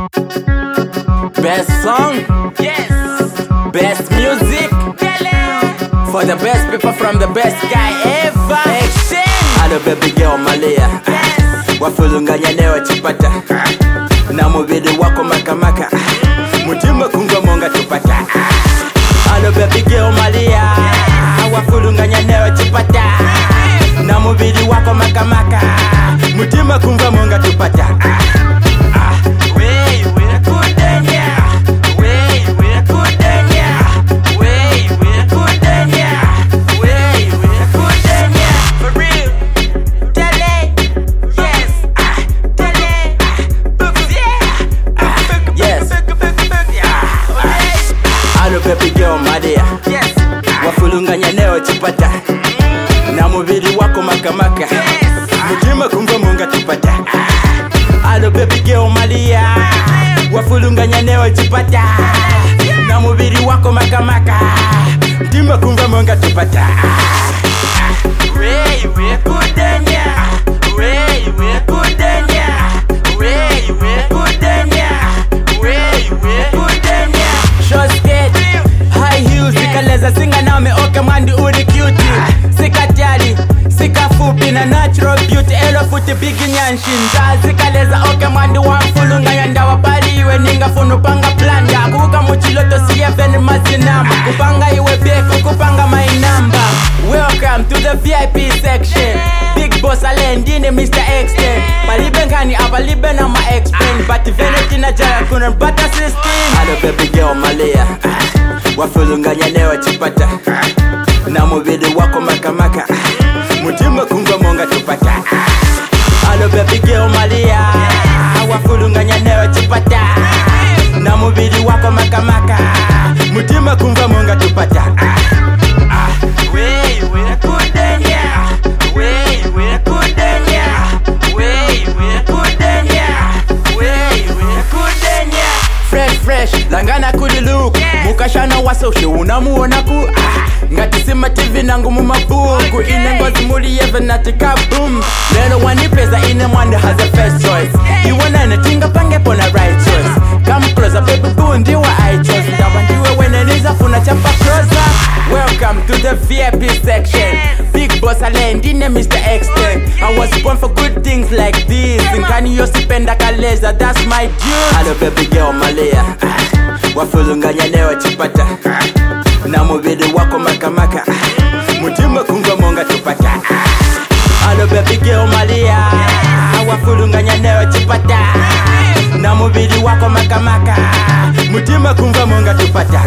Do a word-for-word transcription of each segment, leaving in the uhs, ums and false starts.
Best song, Yes. best music, for the best people from the best guy ever. Action. Hello baby girl Malia, Yes. wafulunganya newa chipata na mubili wako makamaka, mutima kunga monga tupata. Hello baby girl Malia, wafulunganya newa chipata na mubili wako makamaka, mutima kunga monga tupata. Baby girl Malia, Yes. wafulunganya neo chipata na mubili wako makamaka, mutima kumva munga tupata. Hello baby girl Malia, wafulunganya neo chipata na mubili wako makamaka, mutima kumva munga tupata. Way, we kudenya. Way, we kudenya. Way, we kudenya. Way, we kudenya. Short skirt, high heels, sikaleza singa name oke mwandi uri cutie. Sika tiari, sika fupi na natural beauty, elo futi bigi nyanshinza. Sikaleza oke mwandi wamfulunga yanda wapali iwe ninga funu panga plan ya kuka muchiloto siya veni masinamba. Kupanga iwe befu, kupanga my number. Welcome to the V I P section. Big boss alendine Mister Extend. Palibe ngani abalibe na ma explain, but veneti na jaya kuna butter system. Hello baby girl Malia, wafulunganya newa chipata na mubili wako makamaka, mutima kunga monga tupata. Hello baby girl Malia, wafulunganya newa chipata na mubili wako makamaka, mutima kunga monga tupata. Way, we kudenya. Way, we kudenya. Way, we kudenya. Way, we kudenya. Fresh fresh, langana kuli look. Yes. Mukashana wasoshe unamuona ku ah. Ngati sima T V nangu mumabuku. Okay. Ine ngozi muli yeve nati kaboom. Lelo wanipeza ine mwanda has a first choice. Yes. Iwana netinga pange pona right choice. Come closer baby boo ndiwa I choice. Ndawa ndiwe wene niza funa chapa closer. Welcome to the V I P section. Yes. Big boss alendine Mister Extend. I was born for good things like this. Nkani yosipenda kaleza, that's my dude. Hello baby girl Malia, wafulunganya newa chipata na mubili wako makamaka, mutima kunga monga tupata. Hello baby girl Malia, wafulunganya newa chipata na mubili wako makamaka, mutima kunga monga tupata.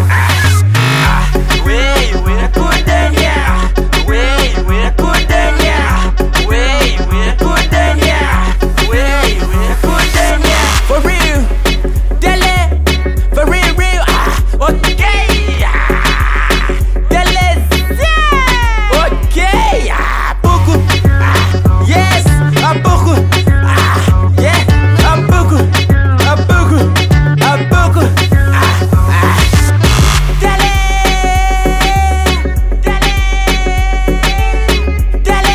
Way, we kudenya. Way, we kudenya. Way, we kudenya. Way, we kudenya. For real, dele, for real, real, ah, okay, ah, dele, yeah, okay, ah, buku, ah, yes, ah, buku, ah, yeah, ah, buku, ah, buku, ah, buku, ah, ah, dele, dele, dele,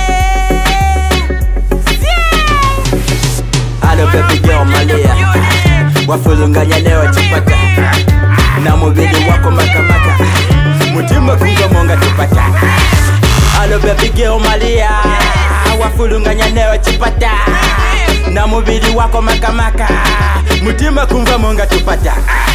yeah. Hello baby girl Malia, wafulunganya newa chipata na mubili wako makamaka, mutima kunga monga tupata. Hello baby girl Malia, wafulunganya newa chipata na mubili wako makamaka, mutima kunga monga tupata.